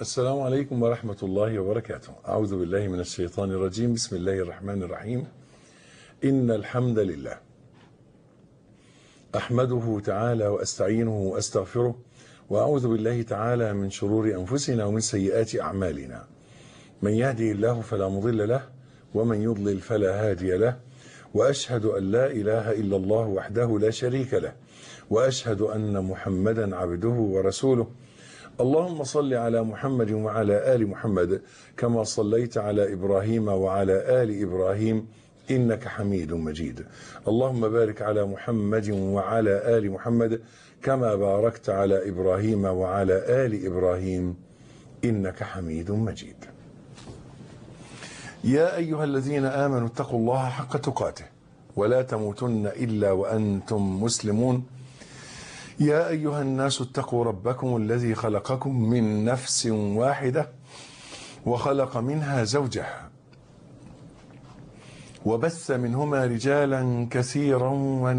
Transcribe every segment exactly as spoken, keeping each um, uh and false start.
السلام عليكم ورحمة الله وبركاته. أعوذ بالله من الشيطان الرجيم. بسم الله الرحمن الرحيم. إن الحمد لله أحمده تعالى وأستعينه وأستغفره، وأعوذ بالله تعالى من شرور أنفسنا ومن سيئات أعمالنا. من يهدي الله فلا مضل له، ومن يضلل فلا هادي له، وأشهد أن لا إله إلا الله وحده لا شريك له، وأشهد أن محمدا عبده ورسوله. اللهم صل على محمد وعلى آل محمد كما صليت على إبراهيم وعلى آل إبراهيم إنك حميد مجيد. اللهم بارك على محمد وعلى آل محمد كما باركت على إبراهيم وعلى آل إبراهيم إنك حميد مجيد. يا أيها الذين آمنوا اتقوا الله حق تقاته ولا تموتن إلا وأنتم مسلمون. يا أيها الناس اتقوا ربكم الذي خلقكم من نفس واحدة وخلق منها زوجها وبث منهما رجالا كثيرا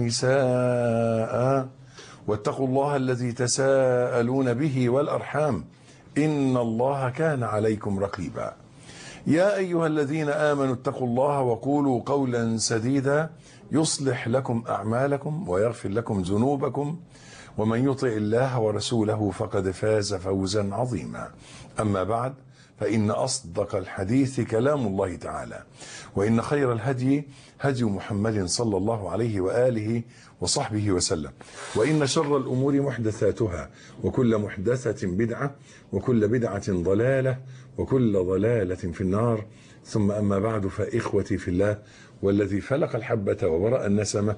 ونساء، واتقوا الله الذي تساءلون به والأرحام إن الله كان عليكم رقيبا. يا أيها الذين آمنوا اتقوا الله وقولوا قولا سديدا يصلح لكم أعمالكم ويغفر لكم ذنوبكم، ومن يطع الله ورسوله فقد فاز فوزا عظيما. أما بعد، فإن أصدق الحديث كلام الله تعالى، وإن خير الهدي هدي محمد صلى الله عليه وآله وصحبه وسلم، وإن شر الأمور محدثاتها، وكل محدثة بدعة، وكل بدعة ضلالة، وكل ضلالة في النار. ثم أما بعد، فإخوتي في الله والذي فلق الحبة وبرأ النسمة،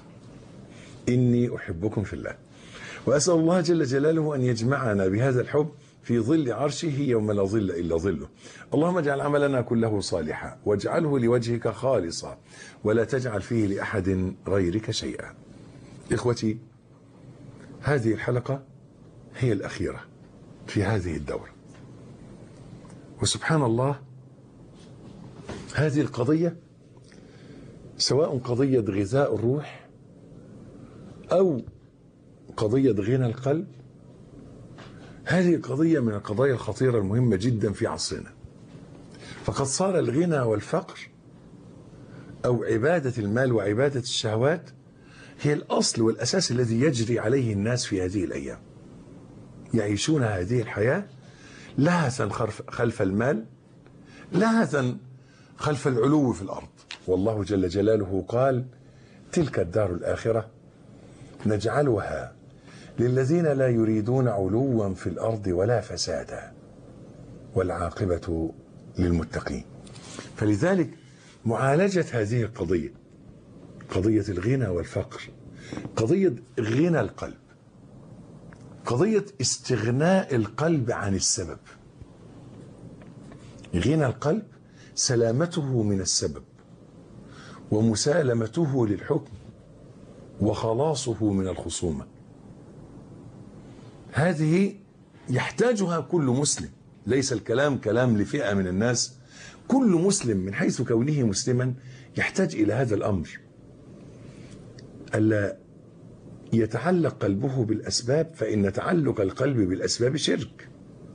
إني أحبكم في الله، وأسأل الله جل جلاله أن يجمعنا بهذا الحب في ظل عرشه يوم لا ظل إلا ظله. اللهم اجعل عملنا كله صالحا، واجعله لوجهك خالصا، ولا تجعل فيه لأحد غيرك شيئا. إخوتي، هذه الحلقة هي الأخيرة في هذه الدورة، وسبحان الله هذه القضية سواء قضية غذاء الروح أو قضية غنى القلب، هذه قضية من القضايا الخطيرة المهمة جدا في عصرنا. فقد صار الغنى والفقر أو عبادة المال وعبادة الشهوات هي الأصل والأساس الذي يجري عليه الناس في هذه الأيام. يعيشون هذه الحياة لهثا خلف المال، لهثا خلف العلو في الأرض. والله جل جلاله قال: تلك الدار الآخرة نجعلها للذين لا يريدون علوا في الأرض ولا فسادا والعاقبة للمتقين. فلذلك معالجة هذه القضية، قضية الغنى والفقر، قضية غنى القلب، قضية استغناء القلب عن السبب. غنى القلب سلامته من السبب، ومسالمته للحكم، وخلاصه من الخصومة. هذه يحتاجها كل مسلم، ليس الكلام كلام لفئة من الناس. كل مسلم من حيث كونه مسلما يحتاج إلى هذا الأمر، ألا يتعلق قلبه بالأسباب، فإن تعلق القلب بالأسباب شرك،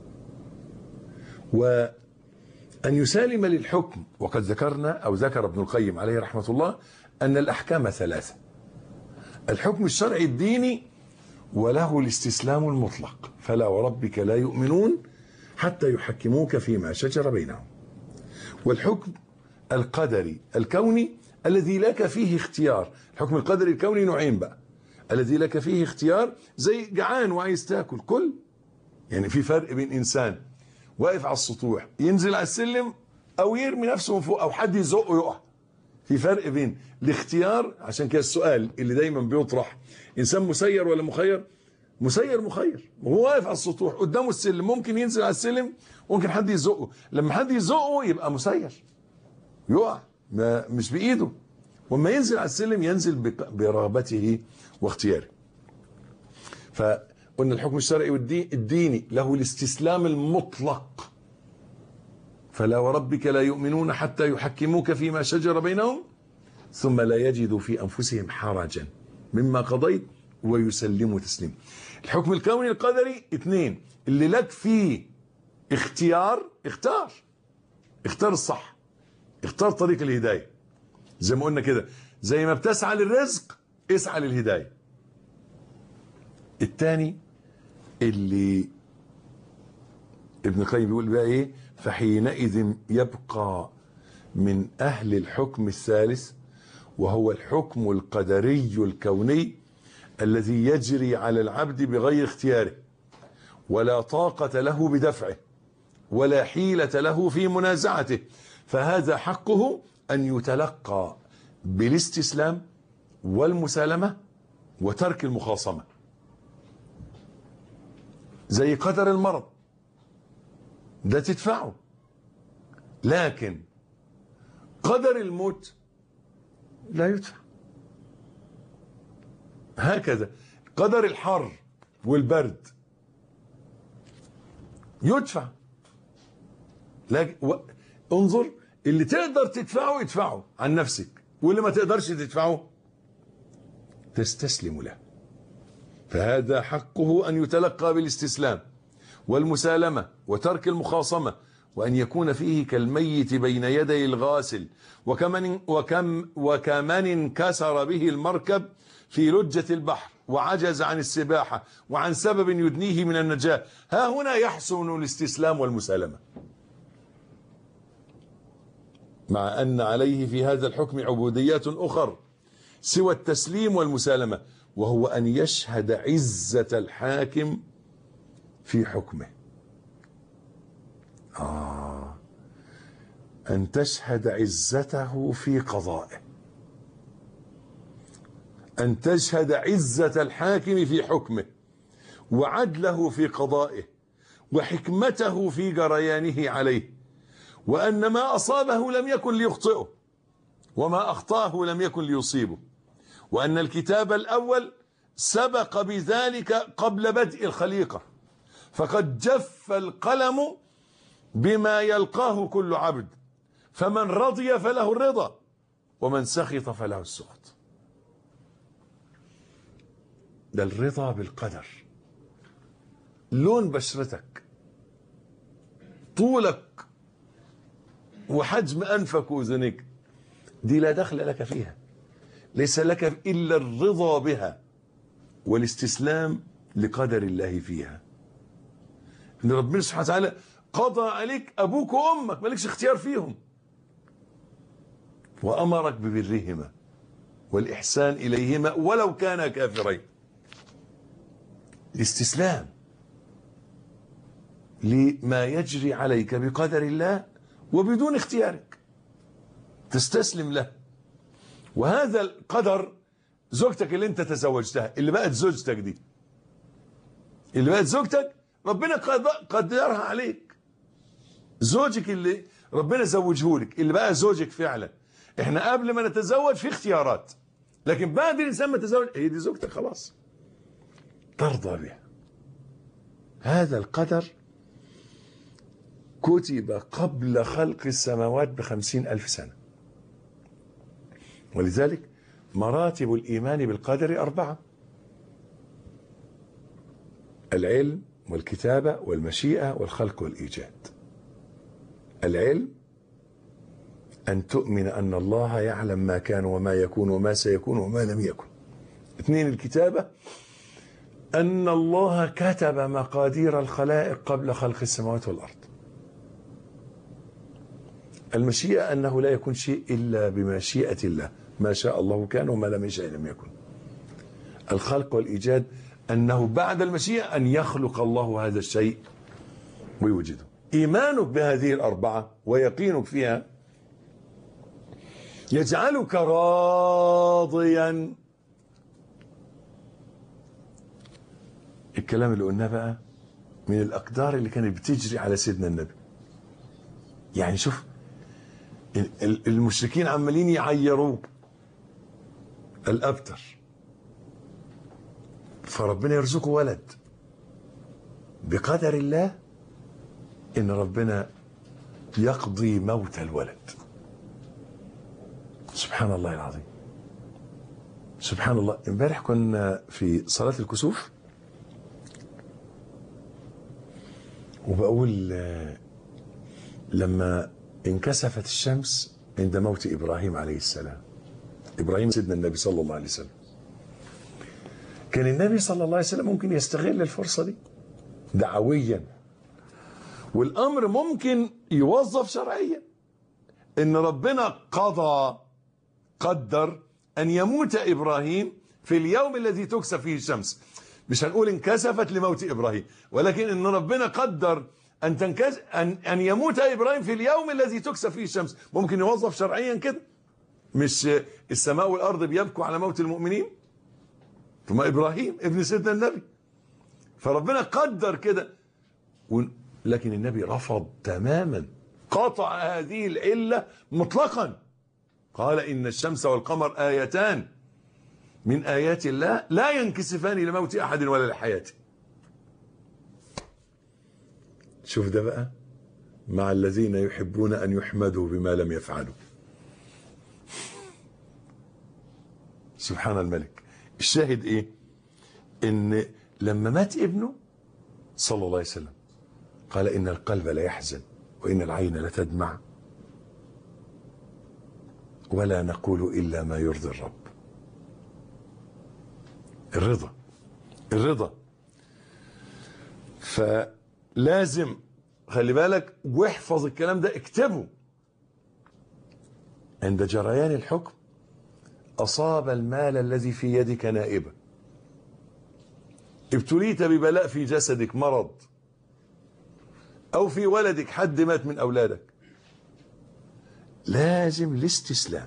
وأن يسالم للحكم. وقد ذكرنا أو ذكر ابن القيم عليه رحمة الله أن الأحكام ثلاثة: الحكم الشرعي الديني، وله الاستسلام المطلق، فلا وربك لا يؤمنون حتى يحكموك فيما شجر بينهم، والحكم القدري الكوني الذي لك فيه اختيار. الحكم القدري الكوني نوعين بقى: الذي لك فيه اختيار، زي جعان وعايز تاكل كل، يعني في فرق بين إنسان واقف على السطوح ينزل على السلم أو يرمي نفسه من فوق أو حد يزقه يقع. في فرق بين الاختيار. عشان كده السؤال اللي دايما بيطرح: انسان مسير ولا مخير؟ مسير مخير، وهو واقف على السطوح قدامه السلم، ممكن ينزل على السلم وممكن حد يزقه. لما حد يزقه يبقى مسير، يقع، ما مش بايده. وما ينزل على السلم ينزل برغبته واختياره. فقلنا الحكم الشرعي والديني له الاستسلام المطلق، فلا وربك لا يؤمنون حتى يحكموك فيما شجر بينهم ثم لا يجدوا في أنفسهم حرجا مما قضيت ويسلموا تسليما. الحكم الكوني القدري اثنين: اللي لك فيه اختيار، اختار اختار الصح، اختار طريق الهداية. زي ما قلنا كده، زي ما بتسعى للرزق اسعى للهداية. الثاني اللي ابن القيم بيقول بقى ايه، فحينئذ يبقى من اهل الحكم الثالث، وهو الحكم القدري الكوني الذي يجري على العبد بغير اختياره، ولا طاقة له بدفعه، ولا حيلة له في منازعته، فهذا حقه أن يتلقى بالاستسلام والمسالمة وترك المخاصمة. زي قدر المرض ده تدفعه، لكن قدر الموت لا يدفع. هكذا قدر الحر والبرد يدفع، لكن و... انظر، اللي تقدر تدفعه ادفعه عن نفسك، واللي ما تقدرش تدفعه تستسلم له. فهذا حقه أن يتلقى بالاستسلام والمسالمة وترك المخاصمة، وأن يكون فيه كالميت بين يدي الغاسل، وكمن, وكم وكمن انكسر به المركب في لجة البحر وعجز عن السباحة وعن سبب يدنيه من النجاة. ها هنا يحسن الاستسلام والمسالمة، مع أن عليه في هذا الحكم عبوديات أخر سوى التسليم والمسالمة، وهو أن يشهد عزة الحاكم في حكمه. آه أن تشهد عزته في قضائه، أن تشهد عزة الحاكم في حكمه، وعدله في قضائه، وحكمته في جريانه عليه، وأن ما أصابه لم يكن ليخطئه، وما أخطأه لم يكن ليصيبه، وأن الكتاب الأول سبق بذلك قبل بدء الخليقة، فقد جف القلم بما يلقاه كل عبد، فمن رضي فله الرضا، ومن سخط فله السخط. ده الرضا بالقدر. لون بشرتك، طولك، وحجم أنفك وأذنك، دي لا دخل لك فيها، ليس لك إلا الرضا بها والاستسلام لقدر الله فيها. إن ربنا سبحانه وتعالى قضى عليك أبوك وأمك، مالكش اختيار فيهم، وأمرك ببرهما والإحسان إليهما ولو كانا كافرين. الاستسلام لما يجري عليك بقدر الله وبدون اختيارك، تستسلم له. وهذا القدر، زوجتك اللي انت تزوجتها، اللي بقت زوجتك دي، اللي بقت زوجتك ربنا قدرها عليك. زوجك اللي ربنا زوجهولك، اللي بقى زوجك فعلا. احنا قبل ما نتزوج في اختيارات، لكن بعد الانسان ما تزوج هي دي زوجتك خلاص، ترضى بها. هذا القدر كتب قبل خلق السماوات بخمسين ألف سنة، ولذلك مراتب الإيمان بالقدر أربعة: العلم والكتابة والمشيئة والخلق والإيجاد. العلم أن تؤمن أن الله يعلم ما كان وما يكون وما سيكون وما لم يكن. اثنين، الكتابة أن الله كتب مقادير الخلائق قبل خلق السماوات والأرض. المشيئة أنه لا يكون شيء إلا بمشيئة الله، ما شاء الله كان وما لم يشاء لم يكن. الخلق والإيجاد أنه بعد المشيئة أن يخلق الله هذا الشيء ويوجده. إيمانك بهذه الأربعة ويقينك فيها يجعلك راضيا. الكلام اللي قلناه بقى من الأقدار اللي كانت بتجري على سيدنا النبي. يعني شوف المشركين عمالين يعيروه الأبتر، فربنا يرزقه ولد بقدر الله، إن ربنا يقضي موت الولد. سبحان الله العظيم، سبحان الله. امبارح كنا في صلاة الكسوف، وبقول لما انكسفت الشمس عند موت إبراهيم عليه السلام، إبراهيم سيدنا النبي صلى الله عليه وسلم، كان النبي صلى الله عليه وسلم ممكن يستغل الفرصة دي دعويا، والأمر ممكن يوظف شرعيا، إن ربنا قضى قدر أن يموت إبراهيم في اليوم الذي تكسف فيه الشمس. مش هنقول انكسفت لموت إبراهيم، ولكن إن ربنا قدر أن تنكس أن أن يموت إبراهيم في اليوم الذي تكسف فيه الشمس. ممكن يوظف شرعيا كده، مش السماء والأرض بيبكوا على موت المؤمنين، ثم إبراهيم ابن سيدنا النبي، فربنا قدر كده، لكن النبي رفض تماما، قطع هذه العلة مطلقا، قال إن الشمس والقمر آيتان من آيات الله لا ينكسفان لموت أحد ولا لحياته. شوف ده بقى مع الذين يحبون أن يحمدوا بما لم يفعلوا. سبحان الملك. الشاهد إيه؟ إن لما مات ابنه صلى الله عليه وسلم قال إن القلب لا يحزن وإن العين لتدمع ولا نقول إلا ما يرضي الرب. الرضا الرضا فلازم خلي بالك واحفظ الكلام ده، اكتبه. عند جريان الحكم أصاب المال الذي في يدك نائبة، ابتليت ببلاء في جسدك، مرض، أو في ولدك حد مات من أولادك، لازم الاستسلام.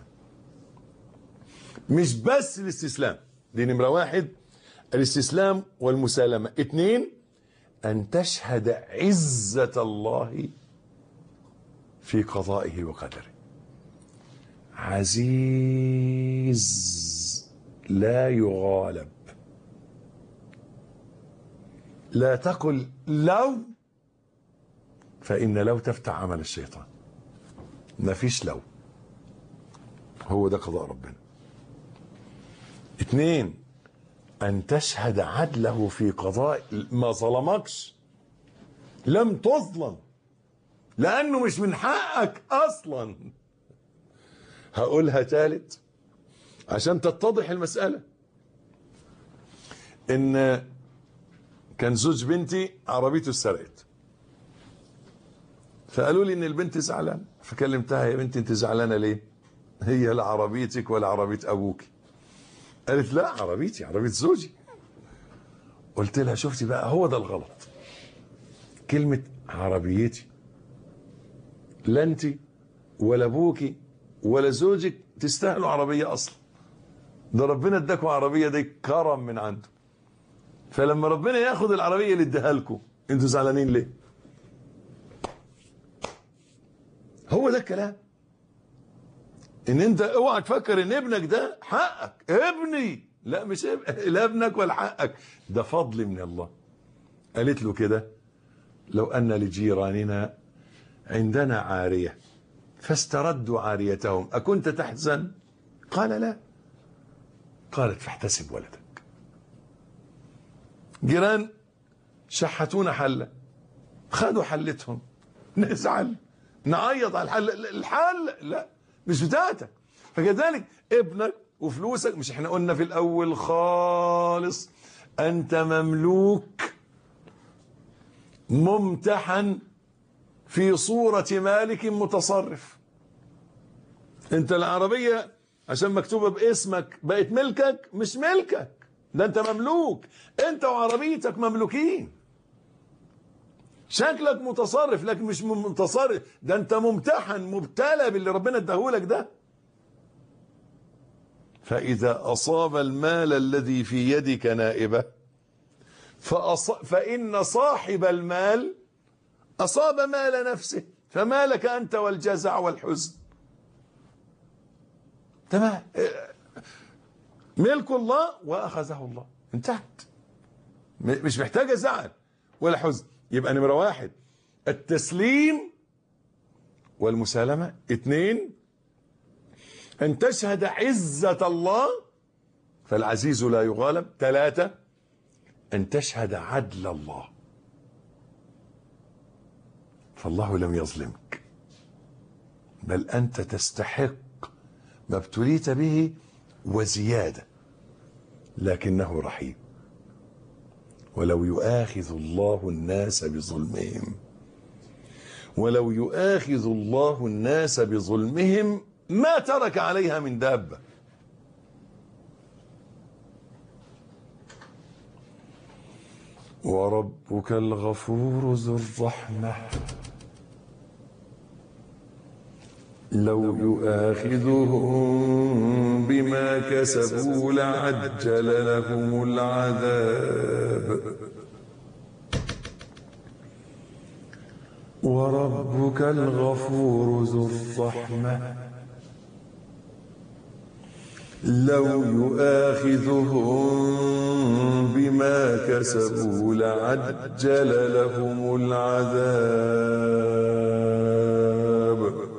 مش بس الاستسلام، دي نمرة واحد، الاستسلام والمسالمة. اتنين، أن تشهد عزة الله في قضائه وقدره. عزيز لا يغالب. لا تقل لو، فإن لو تفتح عمل الشيطان. ما فيش لو، هو ده قضاء ربنا. اتنين، أن تشهد عدله في قضاء، ما ظلمكش، لم تظلم، لأنه مش من حقك أصلا. هقولها تالت عشان تتضح المسألة. إن كان زوج بنتي عربيته اتسرقت، فقالوا لي إن البنت زعلانة، فكلمتها يا بنتي أنت زعلانة ليه؟ هي لا عربيتك ولا عربية أبوك. قالت لا عربيتي، عربية زوجي. قلت لها شفتي بقى، هو ده الغلط، كلمة عربيتي. لا انت ولا ابوكي ولا زوجك تستاهلوا عربية اصلا، ده ربنا اداكم عربية، دي كرم من عنده. فلما ربنا ياخد العربية اللي اداها لكم انتوا زعلانين ليه؟ هو ده الكلام. ان انت اوعى تفكر ان ابنك ده حقك، ابني لا مش لا ابنك ولا حقك، ده فضل من الله. قالت له كده لو ان لجيراننا عندنا عارية فاستردوا عاريتهم أكنت تحزن؟ قال لا. قالت فاحتسب ولدك. جيران شحتونا حلة، خدوا حلتهم، نزعل نعيط على الحل، الحل لا مش بتاعتك. فكذلك ابنك وفلوسك، مش احنا قلنا في الأول خالص أنت مملوك ممتحن في صورة مالك متصرف. انت العربية عشان مكتوبة باسمك بقت ملكك؟ مش ملكك، ده انت مملوك، انت وعربيتك مملوكين. شكلك متصرف لكن مش متصرف، ده انت ممتحن مبتلى باللي ربنا اداهولك ده. فإذا أصاب المال الذي في يدك نائبة فأص... فإن صاحب المال أصاب مال نفسه، فما لك أنت والجزع والحزن؟ تمام، ملك الله وأخذه الله، انتهت، مش محتاجة زعل ولا حزن. يبقى نمرة واحد التسليم والمسالمة. اثنين أن تشهد عزة الله فالعزيز لا يغالب. ثلاثة أن تشهد عدل الله. فالله لم يظلمك، بل أنت تستحق ما ابتليت به وزيادة، لكنه رحيم. ولو يؤاخذ الله الناس بظلمهم ولو يؤاخذ الله الناس بظلمهم ما ترك عليها من دابة. وربك الغفور ذو الرحمة لو يؤاخذهم بما كسبوا لعجل لهم العذاب وربك الغفور ذو الرحمة لو يؤاخذهم بما كسبوا لعجل لهم العذاب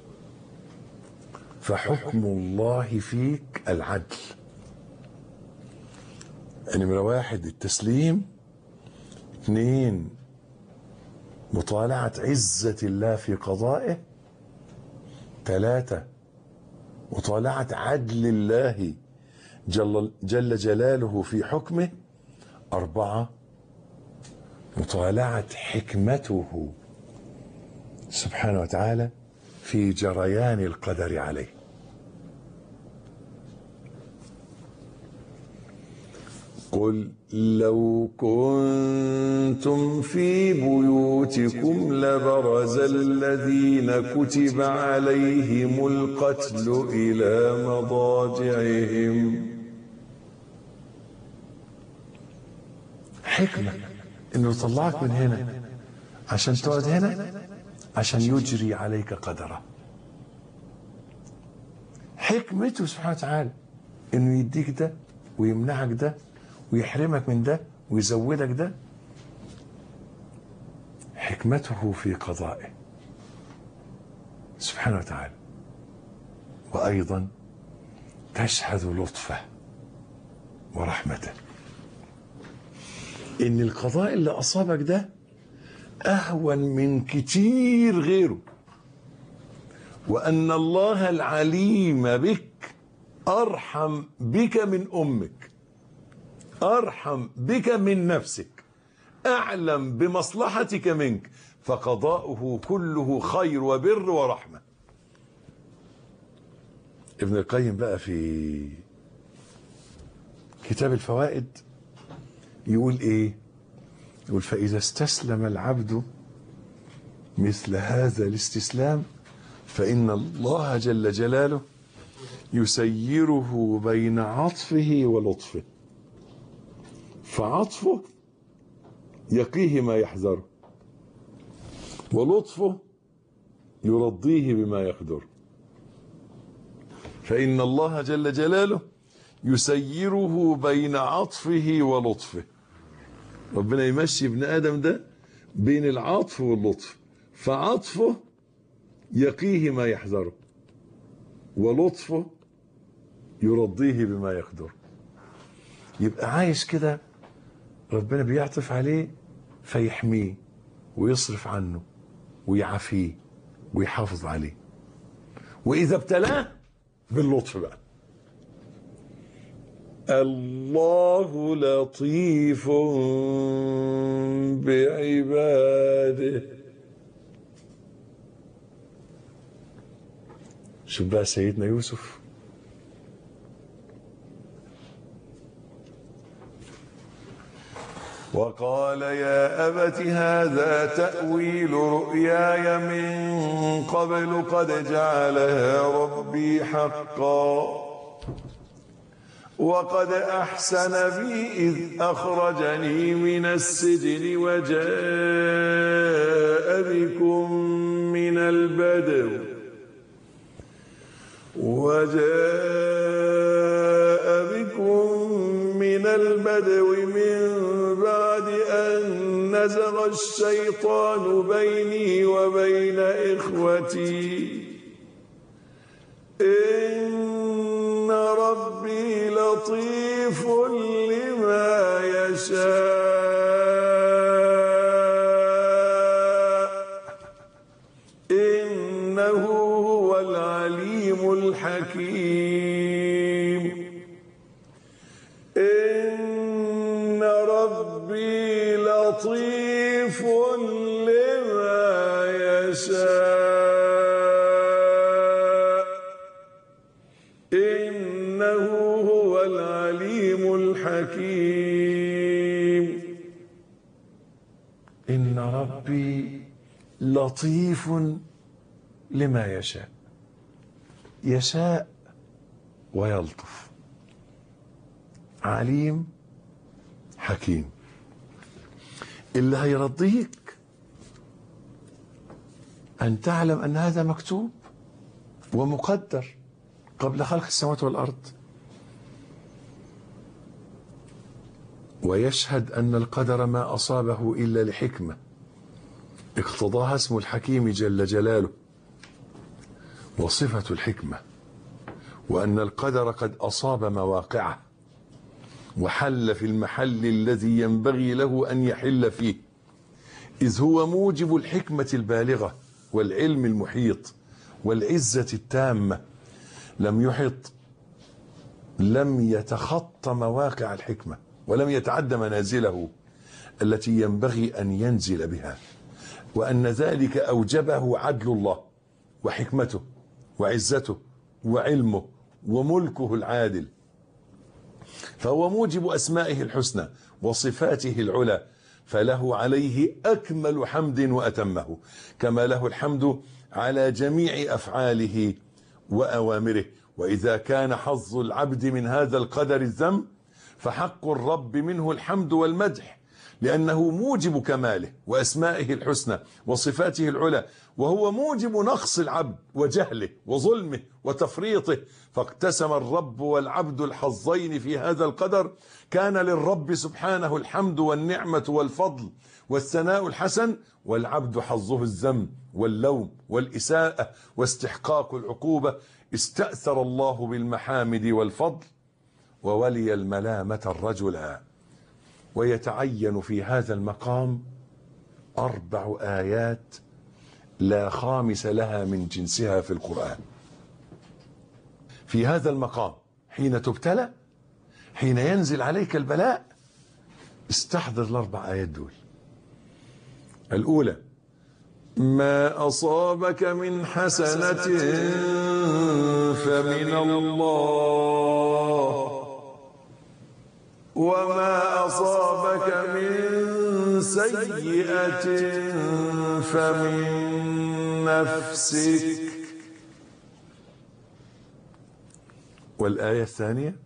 فحكم الله فيك العدل. نمرة واحد التسليم، اثنين مطالعة عزة الله في قضائه، ثلاثة مطالعة عدل الله جل, جل جلاله في حكمه، أربعة مطالعة حكمته سبحانه وتعالى في جريان القدر عليه. قل لو كنتم في بيوتكم لبرز الذين كتب عليهم القتل إلى مضاجعهم. حكمة إنه يطلعك من هنا عشان تقعد هنا عشان يجري عليك قدره. حكمته سبحانه وتعالى إنه يديك ده ويمنعك ده ويحرمك من ده ويزودك ده. حكمته في قضائه سبحانه وتعالى. وأيضا تشهد لطفه ورحمته، إن القضاء اللي أصابك ده أهون من كتير غيره، وأن الله العليم بك أرحم بك من أمك، أرحم بك من نفسك، أعلم بمصلحتك منك، فقضاؤه كله خير وبر ورحمة. ابن القيم بقى في كتاب الفوائد يقول إيه؟ يقول فإذا استسلم العبد مثل هذا الاستسلام فإن الله جل جلاله يسيره بين عطفه ولطفه، فعطفه يقيه ما يحذره، ولطفه يرضيه بما يقدره. فإن الله جل جلاله يسيره بين عطفه ولطفه. ربنا يمشي ابن آدم ده بين العطف واللطف، فعطفه يقيه ما يحذره، ولطفه يرضيه بما يقدره. يبقى عايش كده ربنا بيعطف عليه فيحميه ويصرف عنه ويعافيه ويحافظ عليه. وإذا ابتلاه باللطف بقى. الله لطيف بعباده. شوف بقى سيدنا يوسف وقال يا أبت هذا تأويل رؤياي من قبل قد جعلها ربي حقا وقد أحسن بي إذ أخرجني من السجن وجاء بكم من البدو وجاء بكم من البدو من بعد أن نزغ الشيطان بيني وبين إخوتي إن ربي لطيف لما يشاء حكيم إن ربي لطيف لما يشاء إنه هو العليم الحكيم إن ربي لطيف لما يشاء يشاء ويلطف عليم حكيم. اللي هيرضيك أن تعلم أن هذا مكتوب ومقدر قبل خلق السماوات والأرض، ويشهد أن القدر ما أصابه إلا لحكمة اقتضاها اسم الحكيم جل جلاله وصفة الحكمة، وأن القدر قد أصاب مواقعه وحل في المحل الذي ينبغي له أن يحل فيه، إذ هو موجب الحكمة البالغة والعلم المحيط والعزة التامة. لم يحط لم يتخطى مواقع الحكمة ولم يتعد منازله التي ينبغي أن ينزل بها، وأن ذلك أوجبه عدل الله وحكمته وعزته وعلمه وملكه العادل، فهو موجب أسمائه الحسنى وصفاته العلى، فله عليه أكمل حمد وأتمه، كما له الحمد على جميع أفعاله وأوامره. وإذا كان حظ العبد من هذا القدر الذم فحق الرب منه الحمد والمدح، لأنه موجب كماله وأسمائه الحسنى وصفاته العلى، وهو موجب نقص العبد وجهله وظلمه وتفريطه. فاقتسم الرب والعبد الحظين في هذا القدر، كان للرب سبحانه الحمد والنعمة والفضل والثناء الحسن، والعبد حظه الذم واللوم والإساءة واستحقاق العقوبة. استأثر الله بالمحامد والفضل وولي الملامة الرجلا. ويتعين في هذا المقام أربع آيات لا خامس لها من جنسها في القرآن. في هذا المقام حين تبتلى، حين ينزل عليك البلاء، استحضر الأربع آيات دول. الأولى: ما أصابك من حسنة فمن الله، وما أصابك من سيئة فمن نفسك. والآية الثانية: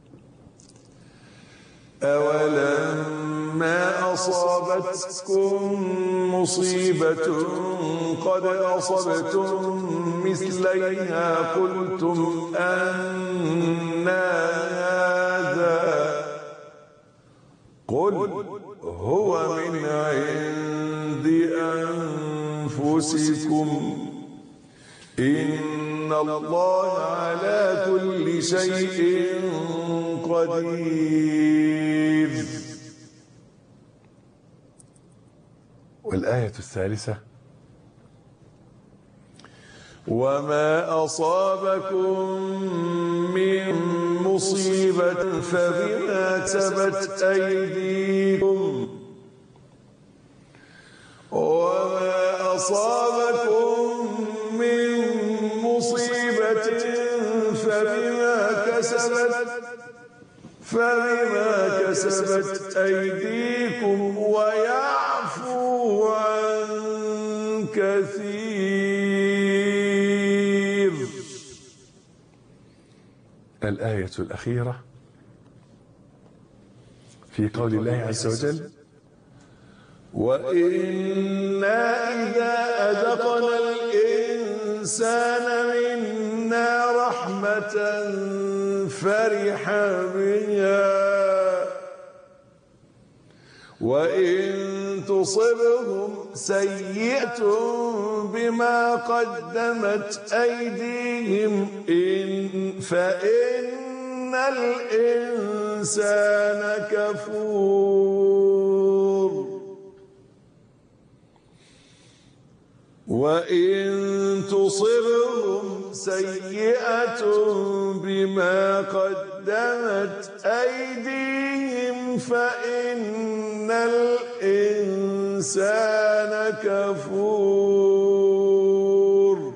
أولما أصابتكم مصيبة قد أصبتم مثليها قلتم أنى هذا قل هو من عند أنفسكم إن الله على كل شيء قدير. والآية الثالثة: وما أصابكم من مصيبة فبما كسبت أيديكم وما أصابكم من مصيبة فبما كسبت فبما كسبت أيديكم ويعفو عن كثير. الآية الأخيرة في قول الله عز وجل: وإنا إذا أذقنا الإنسان منا رحمة فرح بها وإن تصبهم سيئة بما قدمت أيديهم إن فإن الإنسان كفور وإن تصبهم سيئة بما قدمت أيديهم فإن الإنسان كفور.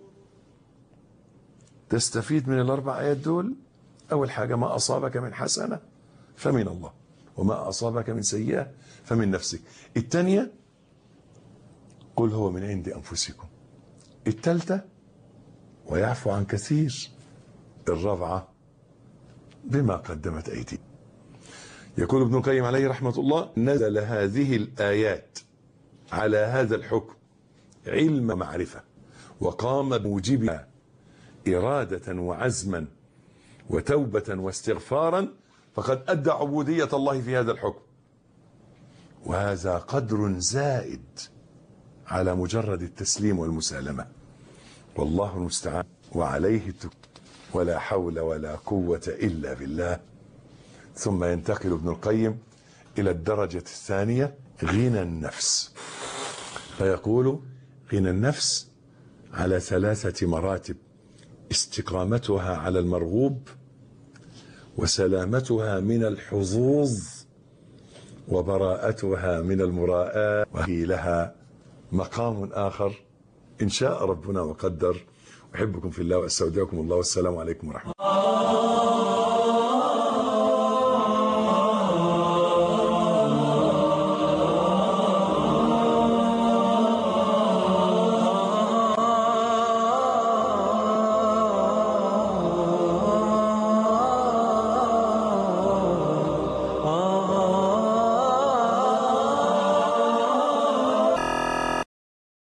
تستفيد من الأربع آيات دول. أول حاجة: ما أصابك من حسنة فمن الله، وما أصابك من سيئة فمن نفسك. الثانية: قل هو من عند أنفسكم. الثالثة: ويعفو عن كثير. الرابعة: بما قدمت أيديكم. يقول ابن القيم عليه رحمة الله: نزل هذه الآيات على هذا الحكم علم معرفة، وقام بموجبها إرادة وعزما وتوبة واستغفارا، فقد أدى عبودية الله في هذا الحكم. وهذا قدر زائد على مجرد التسليم والمسالمة، والله المستعان وعليه التوكل، ولا حول ولا قوة إلا بالله. ثم ينتقل ابن القيم إلى الدرجة الثانية: غنى النفس. فيقول: غنى النفس على ثلاثة مراتب: استقامتها على المرغوب، وسلامتها من الحظوظ، وبراءتها من المراءة. وهي لها مقام آخر إن شاء ربنا وقدر. أحبكم في الله وأستودعكم الله، والسلام عليكم ورحمة الله.